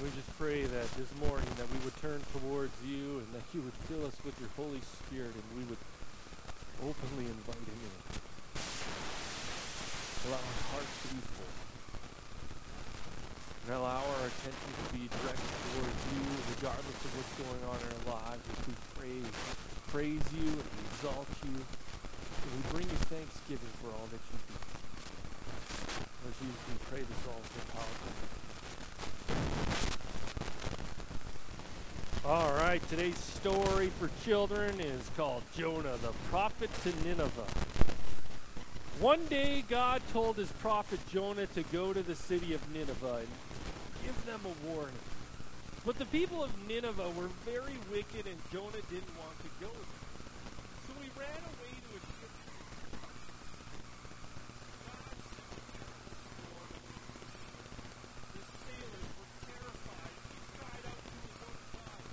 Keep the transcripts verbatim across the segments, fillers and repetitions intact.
We just pray that this morning that we would turn towards you and that you would fill us with your Holy Spirit and we would openly invite him in. Allow our hearts to be full. And allow our attention to be directed towards you regardless of what's going on in our lives as we praise, praise you and we exalt you. And we bring you thanksgiving for all that you do. Lord Jesus, we pray this all in your powerful name. All right, today's story for children is called Jonah, the prophet to Nineveh. One day, God told his prophet Jonah to go to the city of Nineveh and give them a warning. But the people of Nineveh were very wicked, and Jonah didn't want to go there. So he ran away to a ship. The sailors were terrified. He cried out to his own God.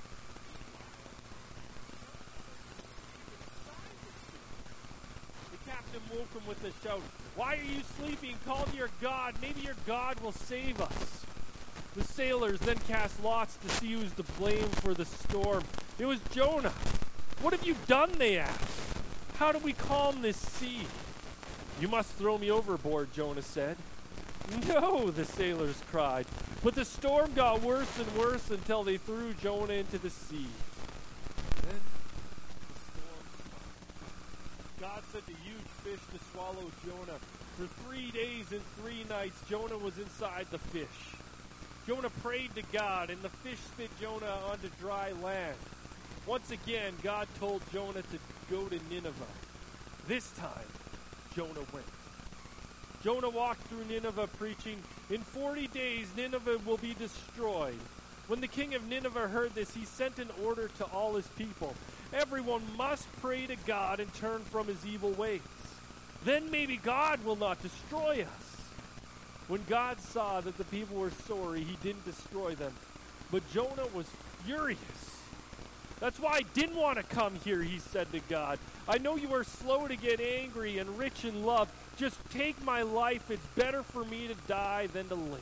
The captain woke him with a shout. "Why are you sleeping? Call to your God. Maybe your God will save us." The sailors then cast lots to see who's to blame for the storm. It was Jonah. "What have you done?" they asked. "How do we calm this sea?" "You must throw me overboard," Jonah said. "No," the sailors cried. But the storm got worse and worse until they threw Jonah into the sea. Then the storm stopped. God sent a huge fish to swallow Jonah. For three days and three nights, Jonah was inside the fish. Jonah prayed to God, and the fish spit Jonah onto dry land. Once again, God told Jonah to go to Nineveh. This time, Jonah went. Jonah walked through Nineveh preaching, "In forty days, Nineveh will be destroyed." When the king of Nineveh heard this, he sent an order to all his people. Everyone must pray to God and turn from his evil ways. Then maybe God will not destroy us. When God saw that the people were sorry, he didn't destroy them. But Jonah was furious. "That's why I didn't want to come here," he said to God. "I know you are slow to get angry and rich in love. Just take my life. It's better for me to die than to live."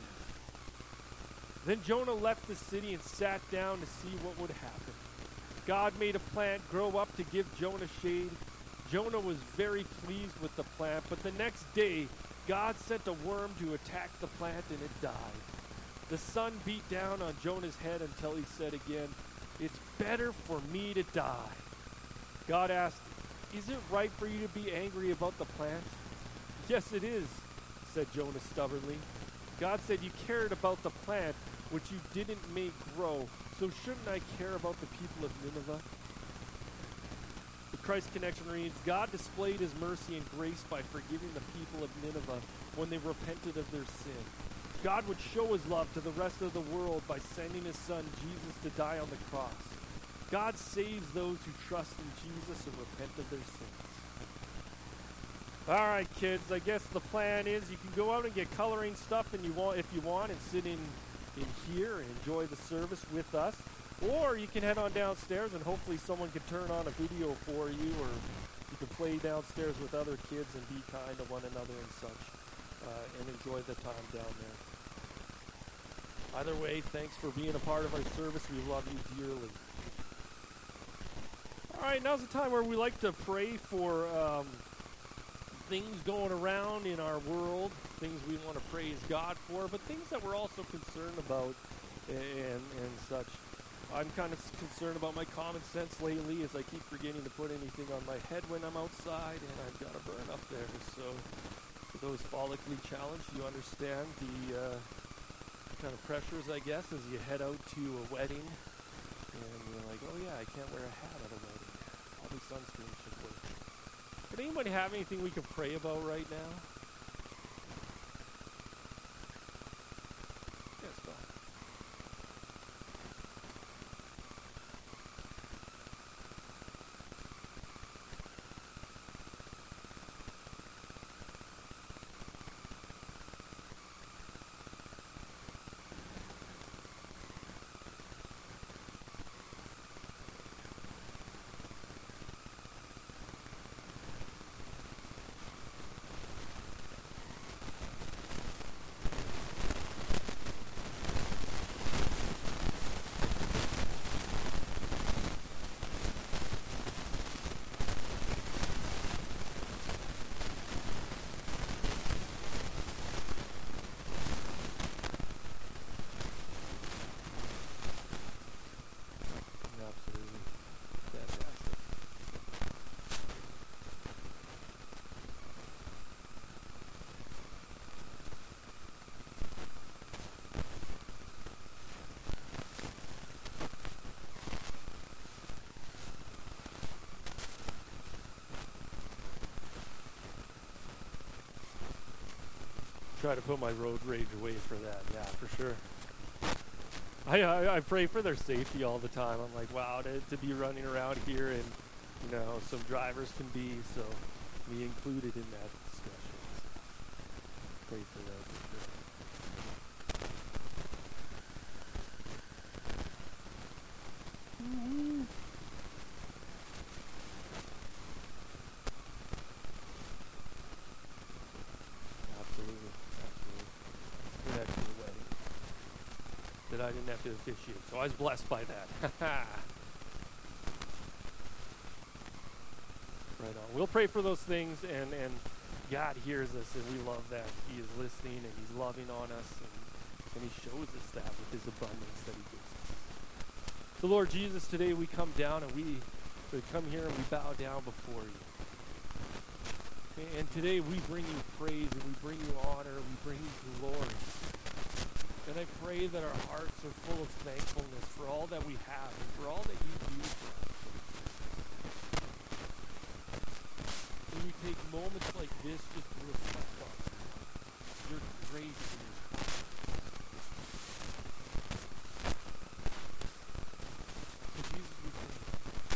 Then Jonah left the city and sat down to see what would happen. God made a plant grow up to give Jonah shade. Jonah was very pleased with the plant, but the next day, God sent a worm to attack the plant and it died. The sun beat down on Jonah's head until he said again, "It's better for me to die." God asked, "Is it right for you to be angry about the plant?" "Yes, it is," said Jonah stubbornly. God said, "You cared about the plant, which you didn't make grow, so shouldn't I care about the people of Nineveh?" The Christ Connection reads, God displayed his mercy and grace by forgiving the people of Nineveh when they repented of their sin. God would show his love to the rest of the world by sending his son Jesus to die on the cross. God saves those who trust in Jesus and repent of their sins. All right, kids, I guess the plan is you can go out and get coloring stuff and you want, if you want, and sit in, in here and enjoy the service with us. Or you can head on downstairs and hopefully someone can turn on a video for you, or you can play downstairs with other kids and be kind to one another and such, uh, and enjoy the time down there. Either way, thanks for being a part of our service. We love you dearly. All right, now's the time where we like to pray for um, things going around in our world, things we want to praise God for, but things that we're also concerned about and, and such. I'm kind of concerned about my common sense lately as I keep forgetting to put anything on my head when I'm outside, and I've got a burn up there. So for those follically challenged, you understand the uh, kind of pressures, I guess, as you head out to a wedding, and you're like, oh yeah, I can't wear a hat at a wedding. Probably sunscreen should work. Does anybody have anything we can pray about right now? Yes, Bob. Try to put my road rage away for that. Yeah, for sure. I, I I pray for their safety all the time. I'm like, wow, to, to be running around here and, you know, some drivers can be, so me included in that discussion. So pray for them for sure. Mm-hmm. Absolutely, absolutely. We're actually a wedding that I didn't have to officiate, so I was blessed by that. Right on. We'll pray for those things, and, and God hears us, and we love that He is listening, and He's loving on us, and, and He shows us that with His abundance that He gives us. So, Lord Jesus, today we come down, and we, we come here, and we bow down before You. And, and today we bring You praise, and we bring You honor, and we bring You glory. And I pray that our hearts are full of thankfulness for all that we have, and for all that You do for us. When you take moments like this just to reflect on Your grace and Your power. So Jesus, we thank You.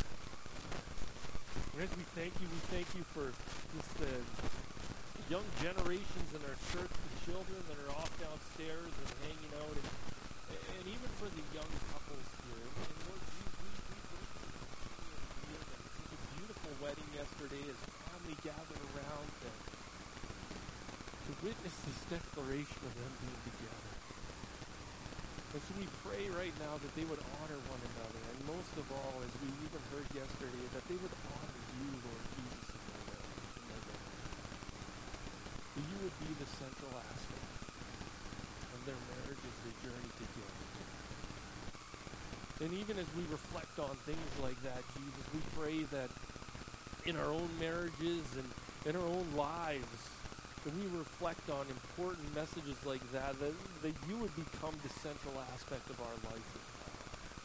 And as we thank You, we thank You for just the young generations in our church, the children that are off downstairs and hanging out, and, and even for the young couples here. And, and Lord Jesus, we, we bring you here. Such a beautiful wedding yesterday as family gathered around to, to witness this declaration of them being together. And so we pray right now that they would honor one another, and most of all, as we even heard yesterday, that they would honor You, Lord Jesus, in their way, in their way. That You would be the central aspect of their marriage as they journey together. And even as we reflect on things like that, Jesus, we pray that in our own marriages and in our own lives, that we reflect on important messages like that, that, that You would become the central aspect of our life as well.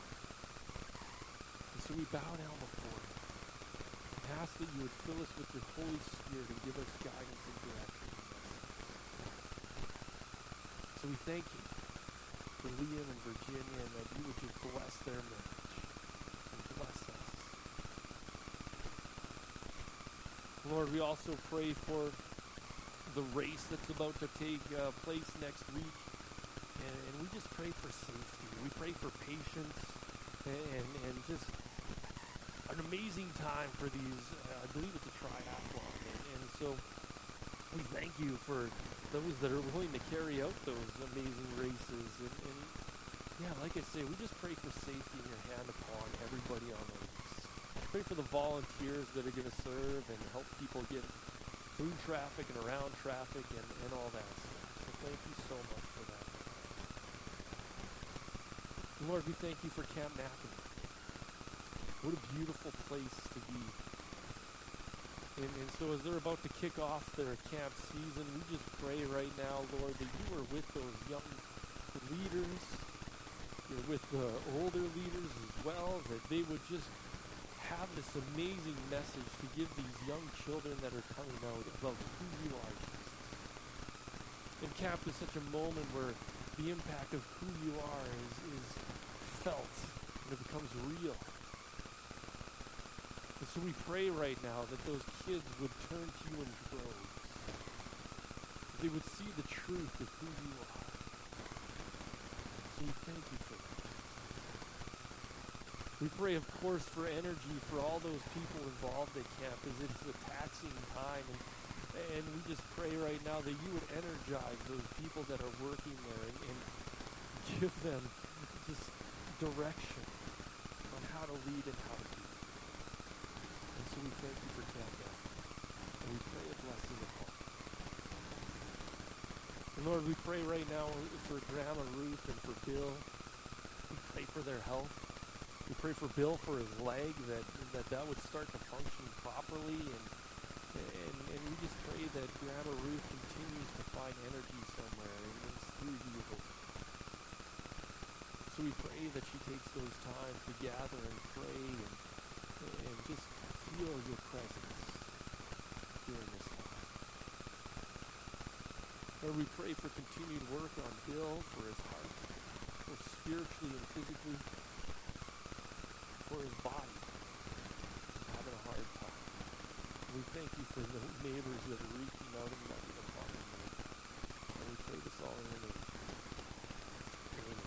And so we bow down before You and ask that You would fill us with Your Holy Spirit and give us guidance and direction. So we thank You for Liam and Virginia, and that You would just bless their marriage and bless us. Lord, we also pray for the race that's about to take uh, place next week, and, and we just pray for safety. We pray for patience, and, and, and just an amazing time for these, uh, I believe it's a triathlon, and, and so we thank You for those that are willing to carry out those amazing races, and, and yeah, like I say, we just pray for safety in Your hand upon everybody on the race. Pray for the volunteers that are going to serve and help people get through traffic and around traffic and, and all that stuff. So thank You so much for that. And Lord, we thank You for Camp Napping. What a beautiful place to be. And, and so as they're about to kick off their camp season, we just pray right now, Lord, that You are with those young leaders. You're with the older leaders as well, that they would just have this amazing message to give these young children that are coming out about who You are, Jesus. And camp is such a moment where the impact of who You are is, is felt, and it becomes real. And so we pray right now that those kids would turn to You in droves. That they would see the truth of who You are. So we thank You for that. We pray, of course, for energy for all those people involved at camp, as it's a taxing time. And, and we just pray right now that You would energize those people that are working there and, and give them just direction on how to lead and how to do. And so we thank You for Camp Now. And we pray a blessing upon it. And Lord, we pray right now for Grandma Ruth and for Bill. We pray for their health. We pray for Bill for his leg, that that, that would start to function properly, and, and and we just pray that Grandma Ruth continues to find energy somewhere, and it's through You, Lord. So we pray that she takes those times to gather and pray and, and just feel Your presence during this time. Lord, we pray for continued work on Bill, for his heart, both spiritually and physically, for his body, having a hard time. We thank you for the neighbors that are reaching out and loving upon him, Lord. And we pray this all in your name. Amen.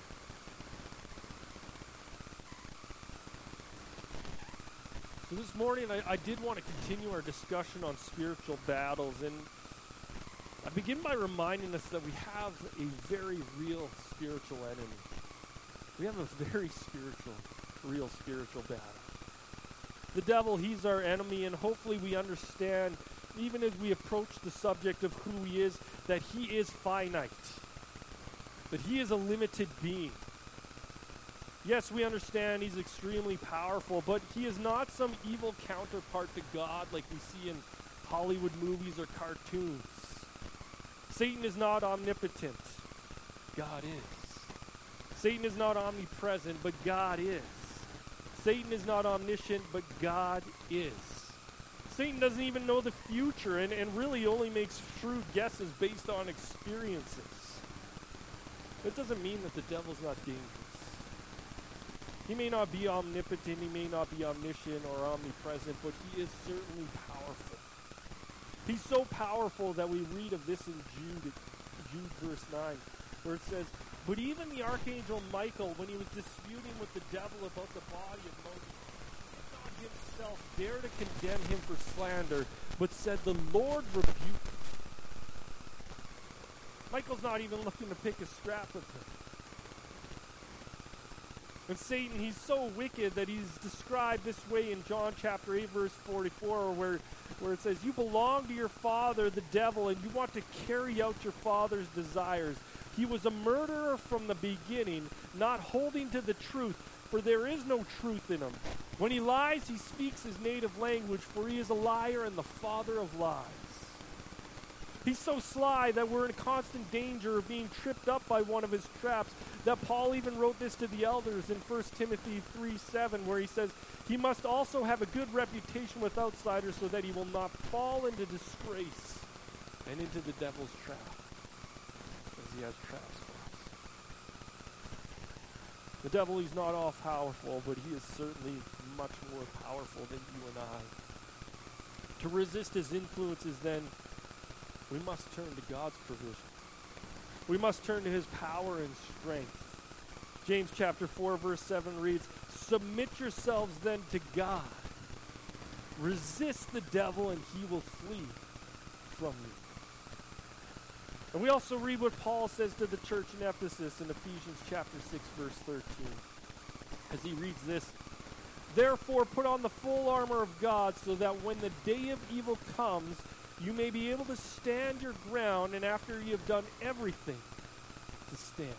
So this morning, I, I did want to continue our discussion on spiritual battles, and I begin by reminding us that we have a very real spiritual enemy. We have a very spiritual, real spiritual battle. The devil, he's our enemy, and hopefully we understand, even as we approach the subject of who he is, that he is finite, that he is a limited being. Yes, we understand he's extremely powerful, but he is not some evil counterpart to God like we see in Hollywood movies or cartoons. Satan is not omnipotent. God is. Satan is not omnipresent, but God is. Satan is not omniscient, but God is. Satan doesn't even know the future and, and really only makes shrewd guesses based on experiences. That doesn't mean that the devil's not dangerous. He may not be omnipotent, he may not be omniscient or omnipresent, but he is certainly powerful. He's so powerful that we read of this in Jude, Jude verse nine, where it says, "But even the archangel Michael, when he was disputing with the devil about the body of Moses, did not himself dare to condemn him for slander, but said, 'The Lord rebuke him.'" Michael's not even looking to pick a scrap of him. And Satan, he's so wicked that he's described this way in John chapter eight, verse forty-four, where, where it says, "You belong to your father, the devil, and you want to carry out your father's desires. He was a murderer from the beginning, not holding to the truth, for there is no truth in him. When he lies, he speaks his native language, for he is a liar and the father of lies." He's so sly that we're in constant danger of being tripped up by one of his traps, that Paul even wrote this to the elders in First Timothy three seven, where he says, "He must also have a good reputation with outsiders so that he will not fall into disgrace and into the devil's trap," as he has traps for us. The devil, he's not all powerful, but he is certainly much more powerful than you and I. To resist his influences, then, we must turn to God's provision. We must turn to his power and strength. James chapter four, verse seven reads, "Submit yourselves then to God. Resist the devil and he will flee from you." And we also read what Paul says to the church in Ephesus in Ephesians chapter six, verse thirteen. As he reads this, "Therefore put on the full armor of God, so that when the day of evil comes, you may be able to stand your ground, and after you have done everything, to stand."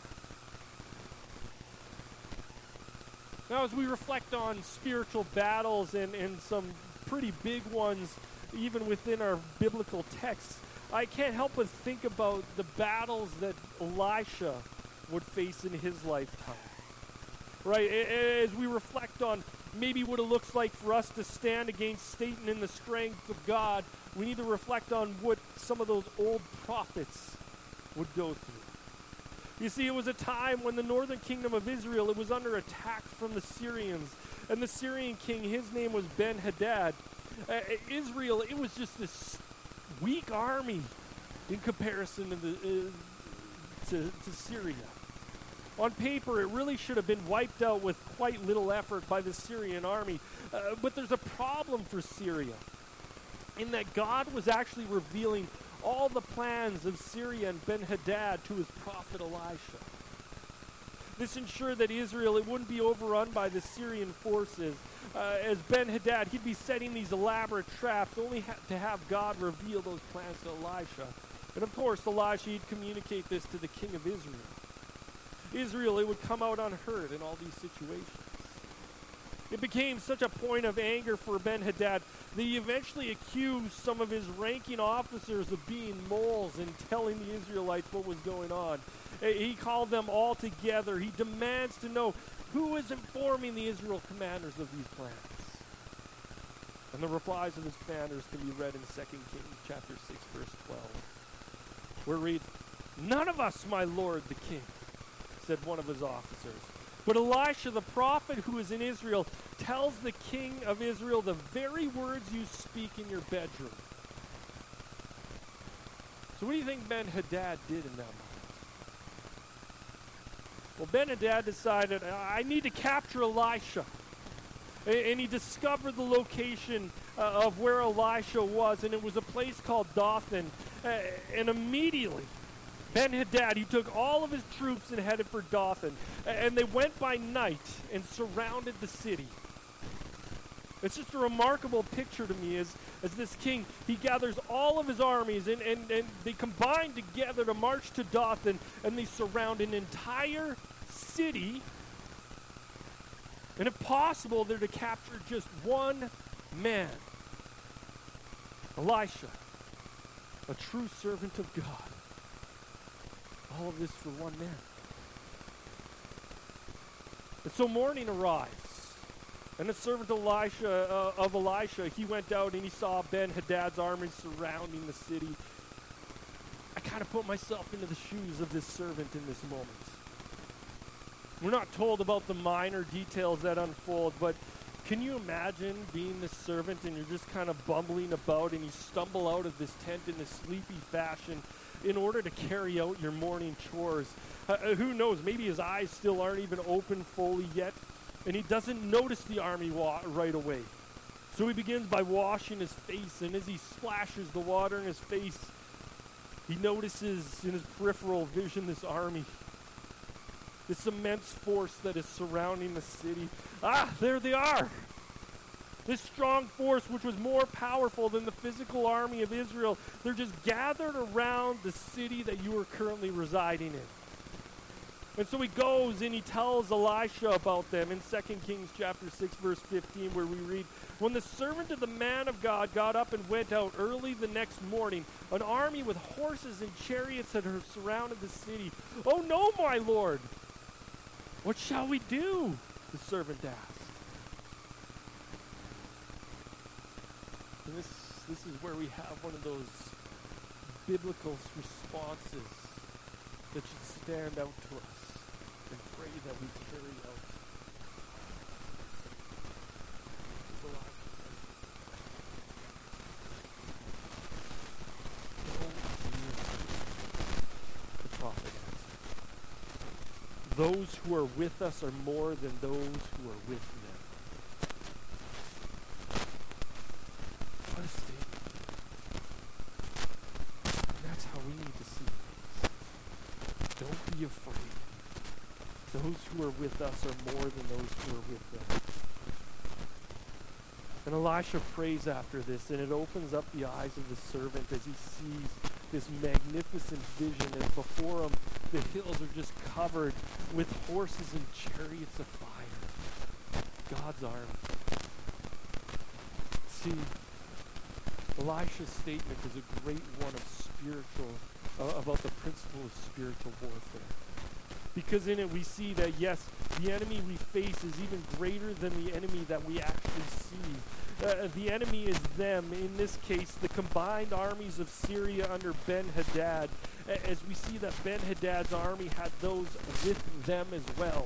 Now, as we reflect on spiritual battles and, and some pretty big ones, even within our biblical texts, I can't help but think about the battles that Elisha would face in his lifetime. Right? As we reflect on maybe what it looks like for us to stand against Satan in the strength of God, we need to reflect on what some of those old prophets would go through. You see, it was a time when the northern kingdom of Israel, it was under attack from the Syrians. And the Syrian king, his name was Ben-Hadad. Uh, Israel, it was just this weak army in comparison to, the, uh, to, to Syria. On paper, it really should have been wiped out with quite little effort by the Syrian army. Uh, but there's a problem for Syria, in that God was actually revealing all the plans of Syria and Ben-Hadad to his prophet Elisha. This ensured that Israel, it wouldn't be overrun by the Syrian forces. Uh, as Ben-Hadad, he'd be setting these elaborate traps only ha- to have God reveal those plans to Elisha. And of course, Elisha, he'd communicate this to the king of Israel. Israel, it would come out unhurt in all these situations. It became such a point of anger for Ben-Hadad that he eventually accused some of his ranking officers of being moles and telling the Israelites what was going on. He called them all together. He demands to know who is informing the Israel commanders of these plans. And the replies of his commanders can be read in Second Kings chapter six, verse twelve, where it reads, "None of us, my lord the king," said one of his officers. But Elisha, the prophet who is in Israel, tells the king of Israel the very words you speak in your bedroom. So what do you think Ben-Hadad did in that moment? Well, Ben-Hadad decided, I need to capture Elisha. And he discovered the location uh, of where Elisha was, and it was a place called Dothan. Uh, and immediately, Ben-Hadad, he took all of his troops and headed for Dothan. And they went by night and surrounded the city. It's just a remarkable picture to me as, as this king, he gathers all of his armies and, and, and they combine together to march to Dothan, and they surround an entire city. And if possible, they're to capture just one man. Elisha, a true servant of God. All of this for one man. And so morning arrives, and the servant Elisha uh, of Elisha, he went out and he saw Ben-Hadad's army surrounding the city. I kind of put myself into the shoes of this servant in this moment. We're not told about the minor details that unfold, but can you imagine being this servant and you're just kind of bumbling about and you stumble out of this tent in a sleepy fashion in order to carry out your morning chores? Uh, who knows, maybe his eyes still aren't even open fully yet, and he doesn't notice the army wa- right away. So he begins by washing his face, and as he splashes the water in his face, he notices in his peripheral vision this army, this immense force that is surrounding the city. Ah, there they are! This strong force, which was more powerful than the physical army of Israel, they're just gathered around the city that you are currently residing in. And so he goes and he tells Elisha about them in Second Kings chapter six, verse fifteen, where we read, "When the servant of the man of God got up and went out early the next morning, an army with horses and chariots had surrounded the city. 'Oh no, my lord! What shall we do?' the servant asked." And this, this is where we have one of those biblical responses that should stand out to us and pray that we carry out. The prophet answered, "Those who are with us are more than those who are with them." What a statement. And that's how we need to see things. Don't be afraid. Those who are with us are more than those who are with them. And Elisha prays after this, and it opens up the eyes of the servant as he sees this magnificent vision, as before him the hills are just covered with horses and chariots of fire. God's army. See, Elisha's statement is a great one of spiritual, uh, about the principle of spiritual warfare. Because in it we see that, yes, the enemy we face is even greater than the enemy that we actually see. Uh, the enemy is them, in this case, the combined armies of Syria under Ben-Hadad, as we see that Ben-Hadad's army had those with them as well.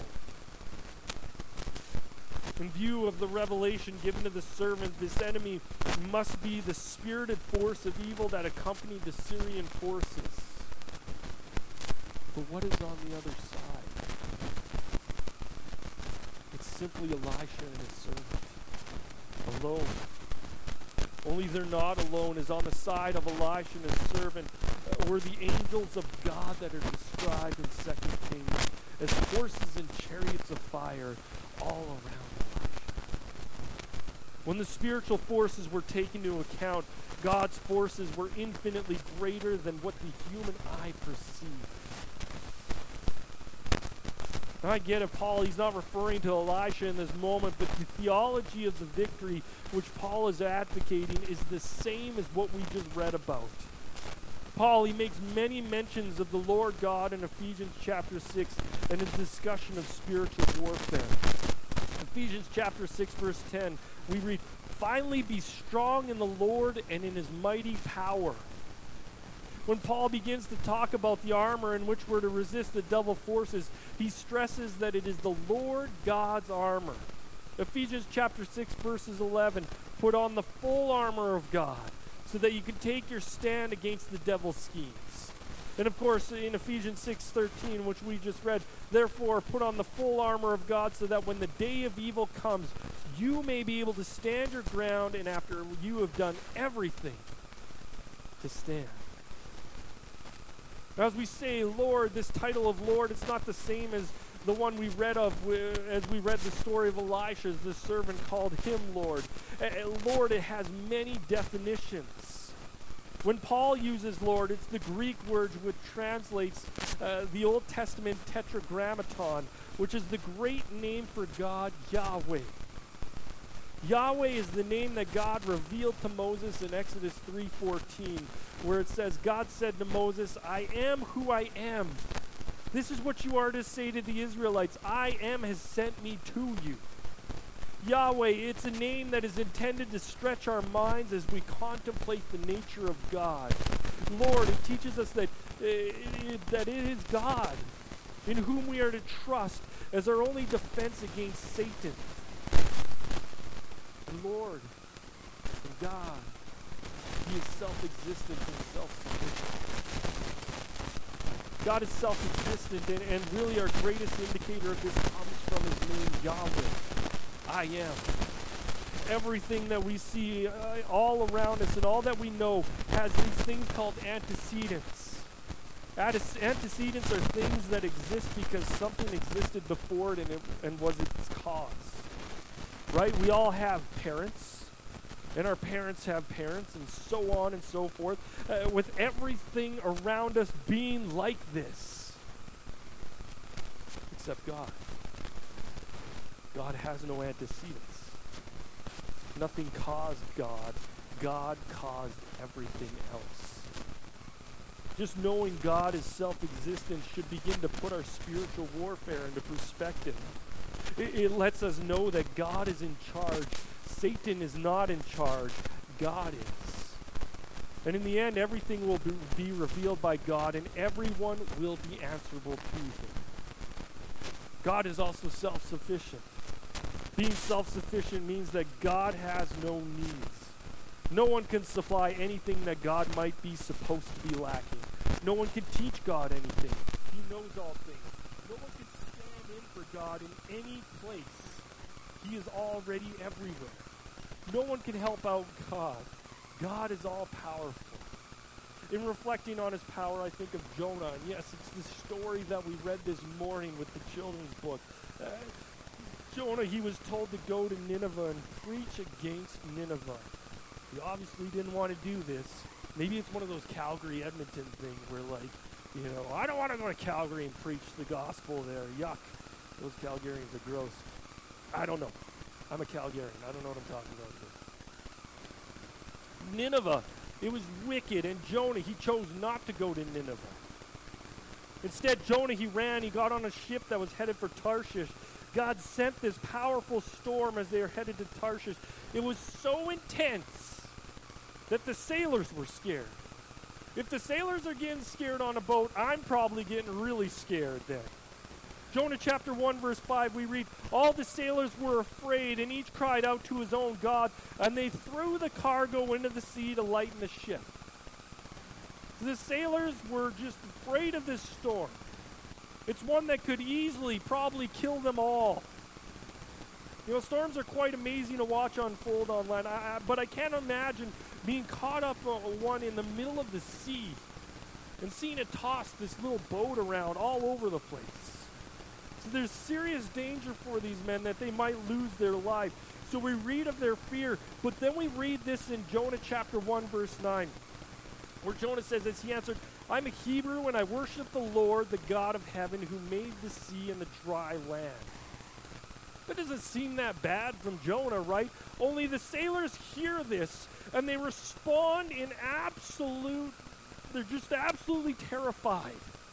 In view of the revelation given to the servant, this enemy must be the spirited force of evil that accompanied the Syrian forces. But what is on the other side? It's simply Elisha and his servant, alone. Only they're not alone, as on the side of Elisha and his servant uh, were the angels of God that are described in Second Kings as horses and chariots of fire all around Elisha. When the spiritual forces were taken into account, God's forces were infinitely greater than what the human eye perceived. Now I get it, Paul, he's not referring to Elisha in this moment, but the theology of the victory which Paul is advocating is the same as what we just read about. Paul, he makes many mentions of the Lord God in Ephesians chapter six and his discussion of spiritual warfare. Ephesians chapter six, verse ten, we read, "Finally be strong in the Lord and in his mighty power. When Paul begins to talk about the armor in which we're to resist the devil forces, he stresses that it is the Lord God's armor. Ephesians chapter six, verses eleven, put on the full armor of God so that you can take your stand against the devil's schemes. And of course, in Ephesians six thirteen, which we just read, therefore put on the full armor of God so that when the day of evil comes, you may be able to stand your ground, and after you have done everything, to stand. As we say Lord, this title of Lord, it's not the same as the one we read of as we read the story of Elisha, as the servant called him Lord. Uh, Lord, it has many definitions. When Paul uses Lord, it's the Greek word which translates uh, the Old Testament tetragrammaton, which is the great name for God, Yahweh. Yahweh is the name that God revealed to Moses in Exodus three fourteen, where it says, God said to Moses, I am who I am. This is what you are to say to the Israelites. I am has sent me to you. Yahweh, it's a name that is intended to stretch our minds as we contemplate the nature of God. Lord, it teaches us that, uh, it, that it is God in whom we are to trust as our only defense against Satan. Lord, and God, He is self-existent and self-sufficient. God is self-existent, and, and really our greatest indicator of this comes from His name, Yahweh. I am. Everything that we see uh, all around us and all that we know has these things called antecedents. Ante- antecedents are things that exist because something existed before it and, it and was its cause. Right? We all have parents, and our parents have parents, and so on and so forth, uh, with everything around us being like this, except God. God has no antecedents. Nothing caused God. God caused everything else. Just knowing God is self-existent should begin to put our spiritual warfare into perspective. It, it lets us know that God is in charge. Satan is not in charge. God is. And in the end, everything will be, be revealed by God, and everyone will be answerable to Him. God is also self-sufficient. Being self-sufficient means that God has no needs. No one can supply anything that God might be supposed to be lacking. No one can teach God anything. He knows all things. No one can stand in for God in any place. He is already everywhere. No one can help out God. God is all powerful. In reflecting on His power, I think of Jonah. And yes, it's the story that we read this morning with the children's book. Uh, Jonah, he was told to go to Nineveh and preach against Nineveh. He obviously didn't want to do this. Maybe it's one of those Calgary, Edmonton things where, like, you know, I don't want to go to Calgary and preach the gospel there. Yuck. Those Calgarians are gross. I don't know. I'm a Calgarian. I don't know what I'm talking about here. Nineveh, it was wicked, and Jonah, he chose not to go to Nineveh. Instead, Jonah, he ran. He got on a ship that was headed for Tarshish. God sent this powerful storm as they were headed to Tarshish. It was so intense that the sailors were scared. If the sailors are getting scared on a boat, I'm probably getting really scared then. Jonah chapter one, verse five, we read, all the sailors were afraid, and each cried out to his own God, and they threw the cargo into the sea to lighten the ship. The sailors were just afraid of this storm. It's one that could easily probably kill them all. You know, storms are quite amazing to watch unfold on land, I, I, but I can't imagine being caught up on one in the middle of the sea and seeing it toss this little boat around all over the place. So there's serious danger for these men that they might lose their life. So we read of their fear, but then we read this in Jonah chapter one, verse nine, where Jonah says this, he answered, I'm a Hebrew and I worship the Lord, the God of heaven, who made the sea and the dry land. That doesn't seem that bad from Jonah, right? Only the sailors hear this and they respond in absolute, they're just absolutely terrified.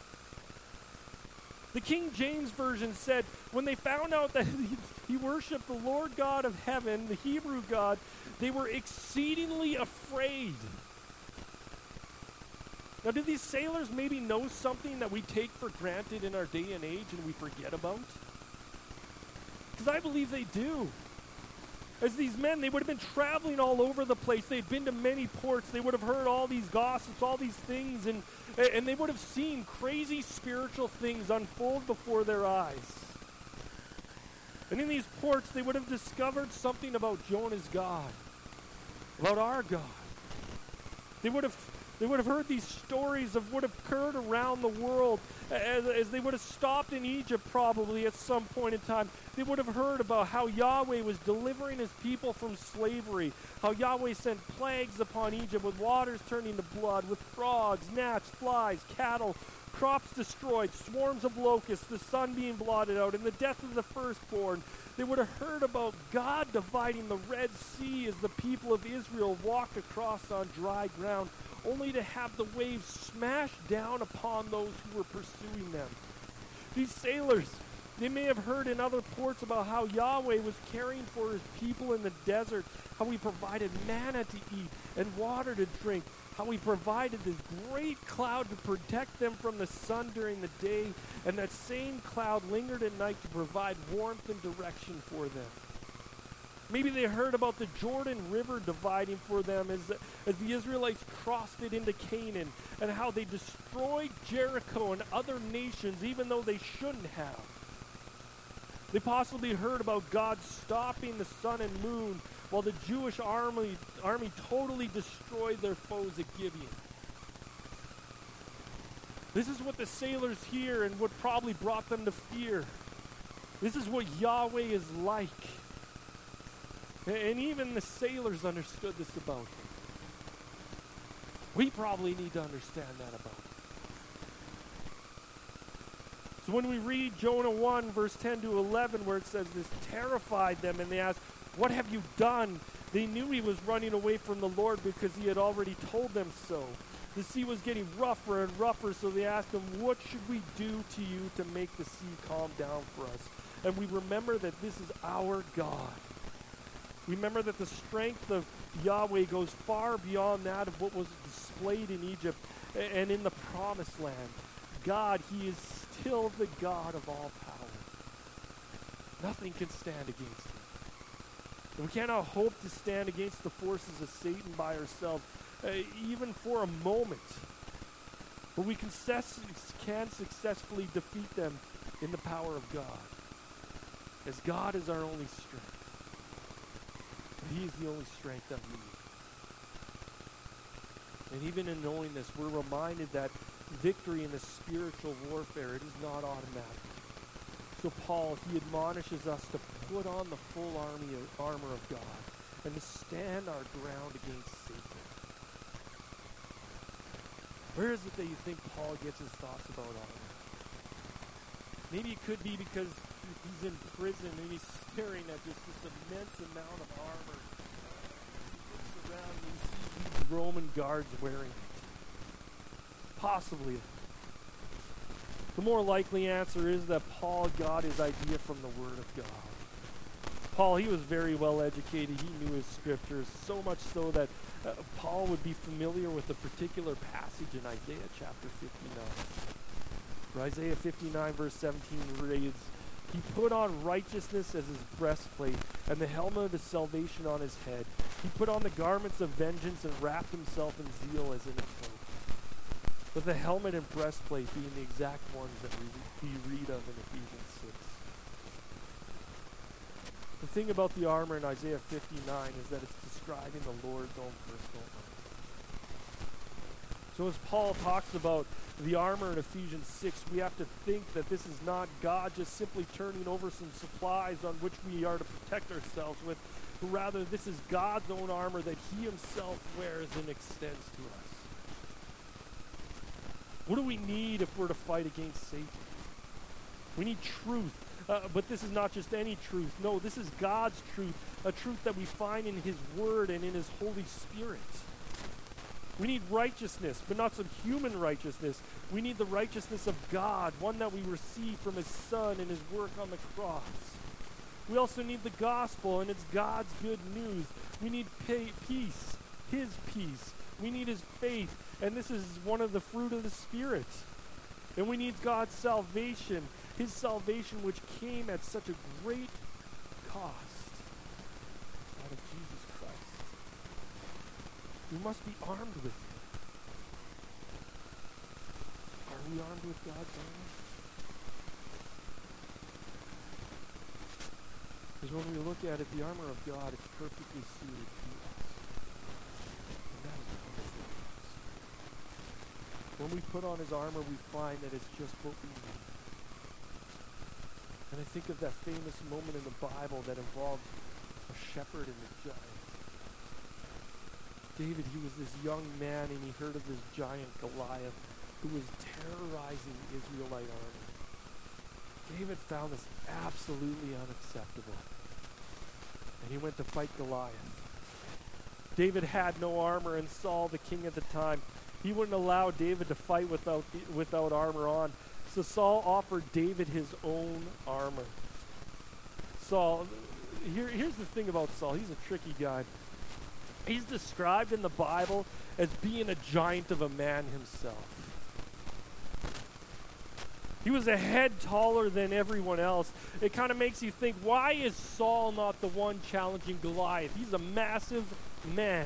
The King James Version said, when they found out that he, he worshiped the Lord God of heaven, the Hebrew God, they were exceedingly afraid. Now, do these sailors maybe know something that we take for granted in our day and age and we forget about? Because I believe they do. As these men, they would have been traveling all over the place. They'd been to many ports. They would have heard all these gossips, all these things, and, and they would have seen crazy spiritual things unfold before their eyes. And in these ports, they would have discovered something about Jonah's God, about our God. They would have They would have heard these stories of what occurred around the world as, as they would have stopped in Egypt probably at some point in time. They would have heard about how Yahweh was delivering his people from slavery, how Yahweh sent plagues upon Egypt with waters turning to blood, with frogs, gnats, flies, cattle, crops destroyed, swarms of locusts, the sun being blotted out, and the death of the firstborn. They would have heard about God dividing the Red Sea as the people of Israel walked across on dry ground, only to have the waves smash down upon those who were pursuing them. These sailors, they may have heard in other ports about how Yahweh was caring for his people in the desert, how he provided manna to eat and water to drink, how he provided this great cloud to protect them from the sun during the day, and that same cloud lingered at night to provide warmth and direction for them. Maybe they heard about the Jordan River dividing for them as, as the Israelites crossed it into Canaan, and how they destroyed Jericho and other nations even though they shouldn't have. They possibly heard about God stopping the sun and moon while the Jewish army, army totally destroyed their foes at Gibeon. This is what the sailors hear and what probably brought them to fear. This is what Yahweh is like. And even the sailors understood this about him. We probably need to understand that about him. So when we read Jonah one, verse ten to eleven, where it says this terrified them, and they asked, "What have you done?" They knew he was running away from the Lord because he had already told them so. The sea was getting rougher and rougher, so they asked him, "What should we do to you to make the sea calm down for us?" And we remember that this is our God. Remember that the strength of Yahweh goes far beyond that of what was displayed in Egypt and in the promised land. God, he is still the God of all power. Nothing can stand against him. And we cannot hope to stand against the forces of Satan by ourselves, uh, even for a moment. But we can, success- can successfully defeat them in the power of God, as God is our only strength. He is the only strength that we need. And even in knowing this, we're reminded that victory in the spiritual warfare, it is not automatic. So Paul, he admonishes us to put on the full army of, armor of God and to stand our ground against Satan. Where is it that you think Paul gets his thoughts about armor? Maybe it could be because he's in prison and he's staring at just this immense amount of armor. He looks around and he sees these Roman guards wearing it. Possibly. The more likely answer is that Paul got his idea from the Word of God. Paul, he was very well educated. He knew his scriptures, so much so that uh, Paul would be familiar with a particular passage in Isaiah chapter fifty-nine. For Isaiah fifty-nine verse seventeen reads, "He put on righteousness as his breastplate, and the helmet of salvation on his head. He put on the garments of vengeance and wrapped himself in zeal as in a cloak." With the helmet and breastplate being the exact ones that we, we read of in Ephesians six. The thing about the armor in Isaiah fifty-nine is that it's describing the Lord's own personal armor. So as Paul talks about the armor in Ephesians six, we have to think that this is not God just simply turning over some supplies on which we are to protect ourselves with, but rather this is God's own armor that he himself wears and extends to us. What do we need if we're to fight against Satan? We need truth. Uh, but this is not just any truth. No, this is God's truth, a truth that we find in his word and in his Holy Spirit. We need righteousness, but not some human righteousness. We need the righteousness of God, one that we receive from his Son and his work on the cross. We also need the gospel, and it's God's good news. We need pay, peace, his peace. We need his faith, And this is one of the fruit of the Spirit. And we need God's salvation, his salvation which came at such a great cost out of Jesus Christ. We must be armed with him. Are we armed with God's armor? Because when we look at it, the armor of God is perfectly suited to us. And that is wonderful. When we put on his armor, we find that it's just what we need. And I think of that famous moment in the Bible that involves a shepherd and a giant. David, he was this young man, and he heard of this giant Goliath who was terrorizing the Israelite army. David found this absolutely unacceptable. And he went to fight Goliath. David had no armor, and Saul, the king at the time, he wouldn't allow David to fight without the, without armor on. So Saul offered David his own armor. Saul, here, here's the thing about Saul. He's a tricky guy. He's described in the Bible as being a giant of a man himself. He was a head taller than everyone else. It kind of makes you think, why is Saul not the one challenging Goliath? He's a massive man.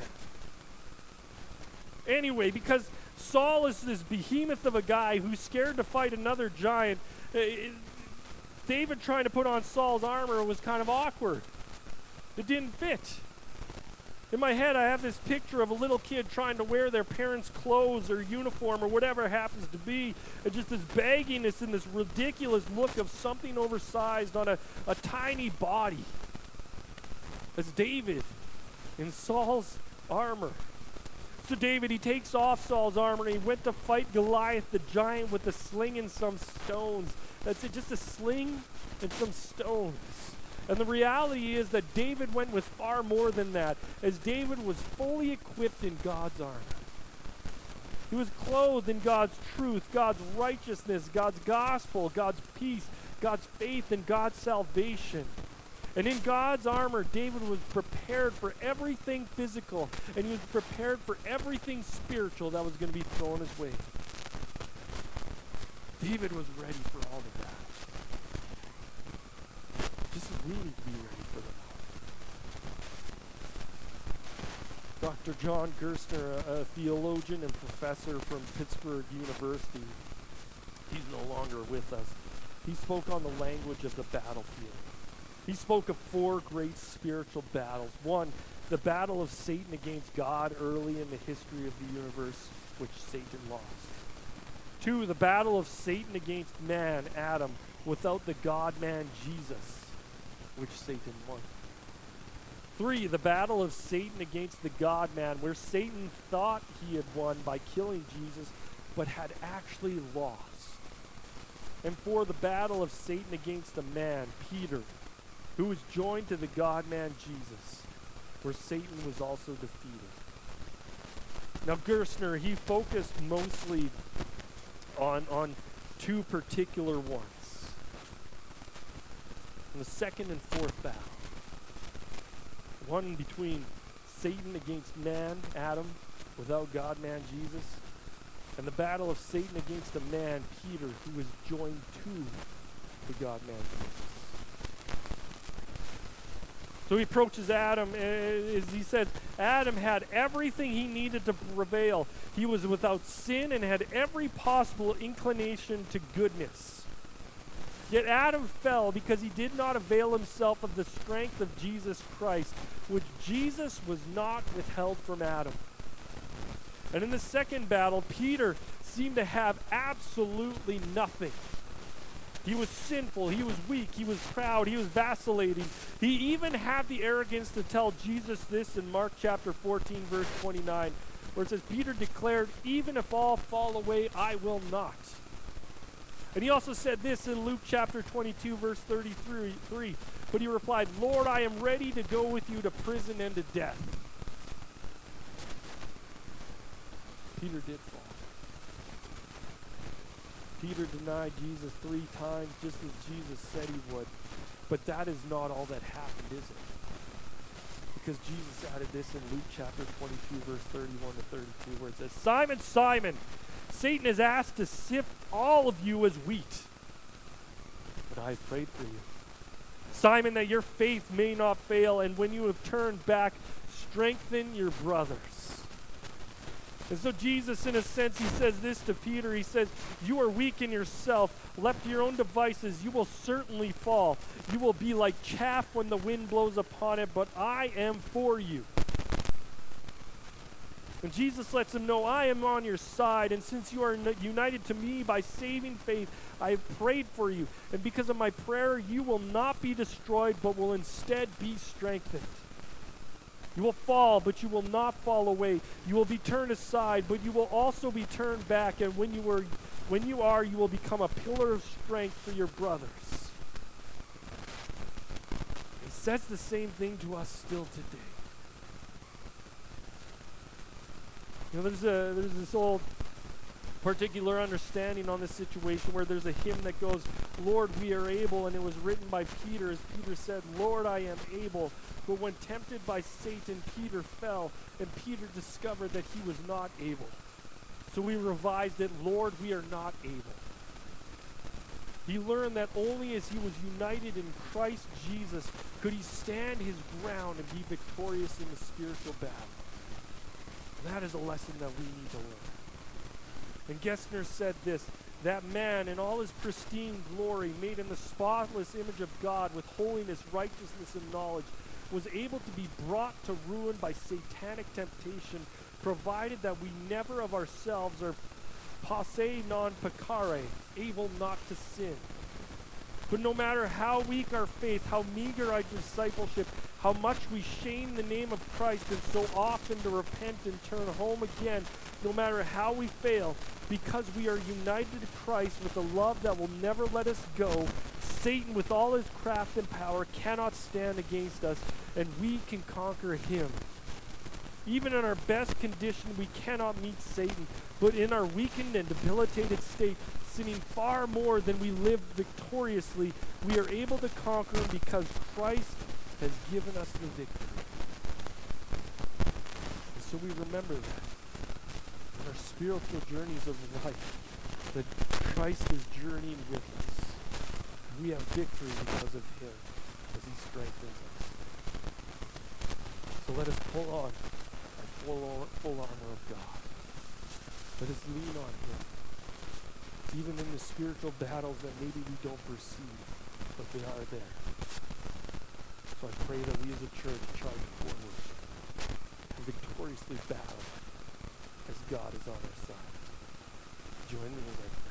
Anyway, because Saul is this behemoth of a guy who's scared to fight another giant, uh, David trying to put on Saul's armor was kind of awkward. It didn't fit. In my head, I have this picture of a little kid trying to wear their parents' clothes or uniform or whatever it happens to be, and just this bagginess and this ridiculous look of something oversized on a, a tiny body. That's David in Saul's armor. So David, he takes off Saul's armor, and he went to fight Goliath the giant with a sling and some stones. That's it, just a sling and some stones. And the reality is that David went with far more than that, as David was fully equipped in God's armor. He was clothed in God's truth, God's righteousness, God's gospel, God's peace, God's faith, and God's salvation. And in God's armor, David was prepared for everything physical, and he was prepared for everything spiritual that was going to be thrown his way. David was ready for all of that. Just as we need to be ready for them. Doctor John Gerstner, a, a theologian and professor from Pittsburgh University, he's no longer with us. He spoke on the language of the battlefield. He spoke of four great spiritual battles. One, the battle of Satan against God early in the history of the universe, which Satan lost. Two, the battle of Satan against man, Adam, without the God-man Jesus, which Satan won. Three, the battle of Satan against the God-man, where Satan thought he had won by killing Jesus, but had actually lost. And four, the battle of Satan against a man, Peter, who was joined to the God-man Jesus, where Satan was also defeated. Now Gerstner, he focused mostly on, on two particular ones. In the second and fourth battle. One between Satan against man, Adam, without God-man Jesus, and the battle of Satan against a man, Peter, who was joined to the God-man Jesus. So he approaches Adam, as he says, Adam had everything he needed to prevail. He was without sin and had every possible inclination to goodness. Yet Adam fell because he did not avail himself of the strength of Jesus Christ, which Jesus was not withheld from Adam. And in the second battle, Peter seemed to have absolutely nothing. He was sinful, he was weak, he was proud, he was vacillating. He even had the arrogance to tell Jesus this in Mark chapter fourteen, verse twenty-nine, where it says, Peter declared, even if all fall away, I will not. And he also said this in Luke chapter twenty-two, verse thirty-three, but he replied, Lord, I am ready to go with you to prison and to death. Peter did fall. Peter denied Jesus three times, just as Jesus said he would. But that is not all that happened, is it? Because Jesus added this in Luke chapter twenty-two, verse thirty-one to thirty-two, where it says, Simon, Simon, Satan is asked to sift all of you as wheat, but I have prayed for you, Simon, that your faith may not fail, and when you have turned back, strengthen your brothers. And so Jesus, in a sense, he says this to Peter. He says, you are weak in yourself. Left to your own devices, you will certainly fall. You will be like chaff when the wind blows upon it, but I am for you. And Jesus lets him know, I am on your side, and since you are united to me by saving faith, I have prayed for you. And because of my prayer, you will not be destroyed, but will instead be strengthened. You will fall, but you will not fall away. You will be turned aside, but you will also be turned back. And when you are, when you are, you will become a pillar of strength for your brothers. He says the same thing to us still today. You know, there's a there's this old particular understanding on this situation where there's a hymn that goes, Lord, we are able, and it was written by Peter as Peter said, Lord, I am able. But when tempted by Satan, Peter fell, and Peter discovered that he was not able. So we revised it, Lord, we are not able. He learned that only as he was united in Christ Jesus could he stand his ground and be victorious in the spiritual battle. And that is a lesson that we need to learn. And Gessner said this, that man in all his pristine glory, made in the spotless image of God with holiness, righteousness, and knowledge, was able to be brought to ruin by satanic temptation, provided that we never of ourselves are posse non peccare, able not to sin. But no matter how weak our faith, how meager our discipleship, how much we shame the name of Christ and so often to repent and turn home again, no matter how we fail, because we are united to Christ with a love that will never let us go, Satan with all his craft and power cannot stand against us, and we can conquer him. Even in our best condition, we cannot meet Satan, but in our weakened and debilitated state, sinning far more than we live victoriously, we are able to conquer him because Christ has given us the victory. And so we remember that in our spiritual journeys of life, that Christ is journeying with us. We have victory because of him, as he strengthens us. So let us pull on our full, full armor of God. Let us lean on him, even in the spiritual battles that maybe we don't perceive, but they are there. So I pray that we as a church charge forward and victoriously battle as God is on our side. Join me as I pray.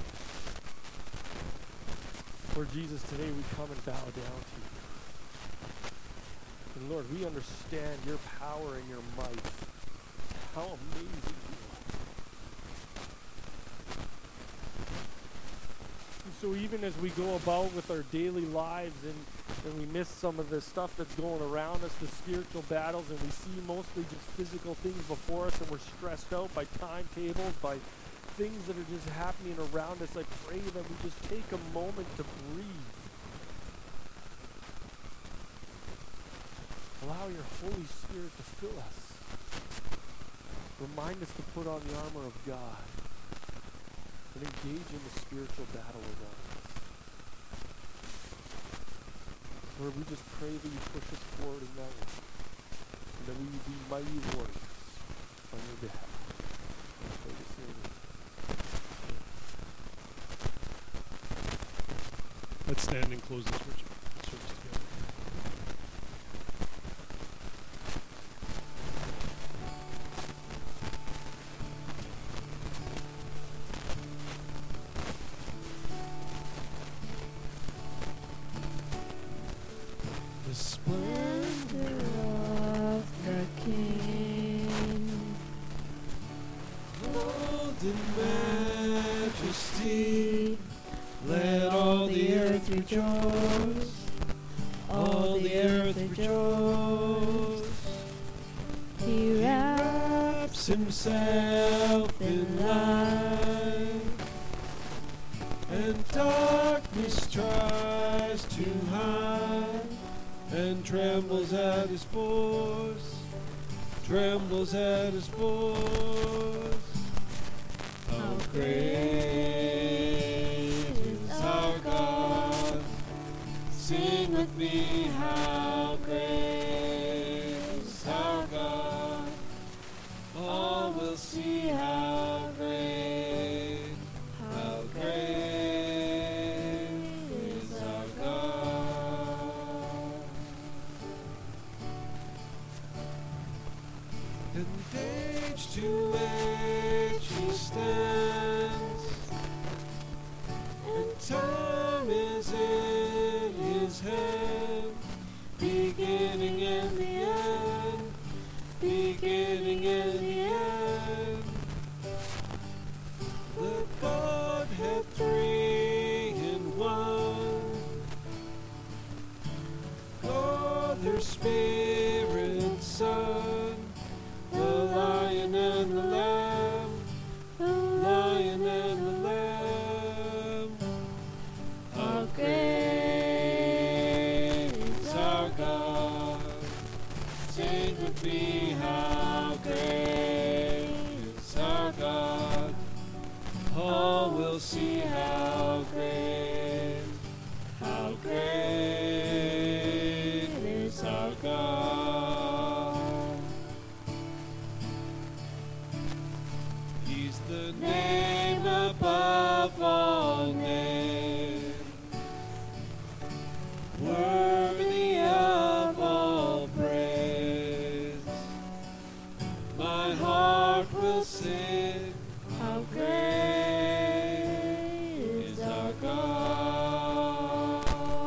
Lord Jesus, today we come and bow down to you. And Lord, we understand your power and your might. How amazing you are. And so even as we go about with our daily lives and, and we miss some of the stuff that's going around us, the spiritual battles, and we see mostly just physical things before us, and we're stressed out by timetables, by things that are just happening around us, I pray that we just take a moment to breathe. Allow your Holy Spirit to fill us. Remind us to put on the armor of God and engage in the spiritual battle around us. Lord, we just pray that you push us forward in that way, and that we would be mighty warriors on your behalf. And I pray this in your name. Let's stand and close this service together. The splendor of the King, clothed in majesty, let all the earth rejoice, all the earth rejoice. he He wraps wraps himself in light, and darkness tries to hide. and trembles at his force, trembles at his force. How great is our God. Sing with me, how great is our God. All will see how great, how great is our God. And age to age he stands, and time is in his hand, beginning and the end, beginning and the end. The Godhead three in one, Father, Spirit, Son, the Lion and the Lamb, the Lion and the Lamb. How great is our God. Sing with me, how great is our God. All will see how great, how great is our God. He's the name above all names, worthy of all praise. My heart will sing, how great is our God.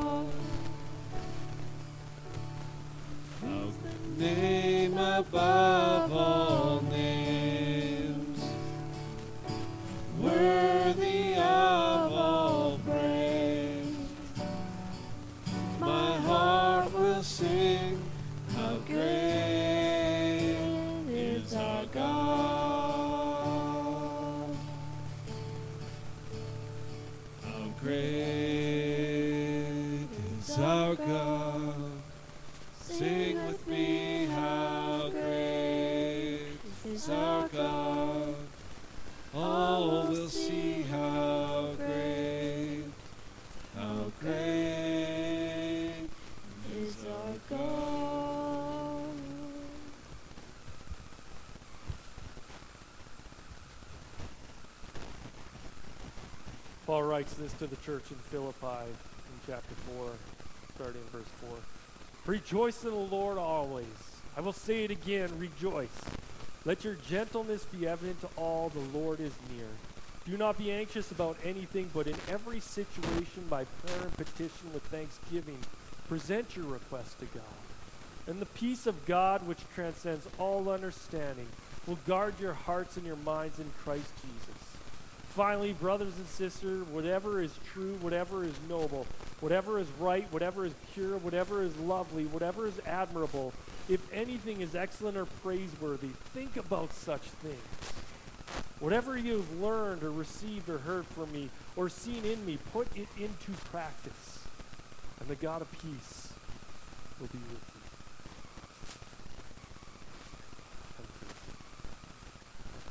How the name above all names, worthy of all praise. My heart will sing, how great is our God. How great is our God. Sing with me, how great is our God. All will see how great, how great is our God. Paul writes this to the church in Philippi in chapter four, starting in verse four. Rejoice in the Lord always. I will say it again, rejoice. Let your gentleness be evident to all, the Lord is near. Do not be anxious about anything, but in every situation by prayer and petition with thanksgiving, present your request to God. And the peace of God, which transcends all understanding, will guard your hearts and your minds in Christ Jesus. Finally, brothers and sisters, whatever is true, whatever is noble, whatever is right, whatever is pure, whatever is lovely, whatever is admirable, if anything is excellent or praiseworthy, think about such things. Whatever you have learned or received or heard from me or seen in me, put it into practice, and the God of peace will be with you.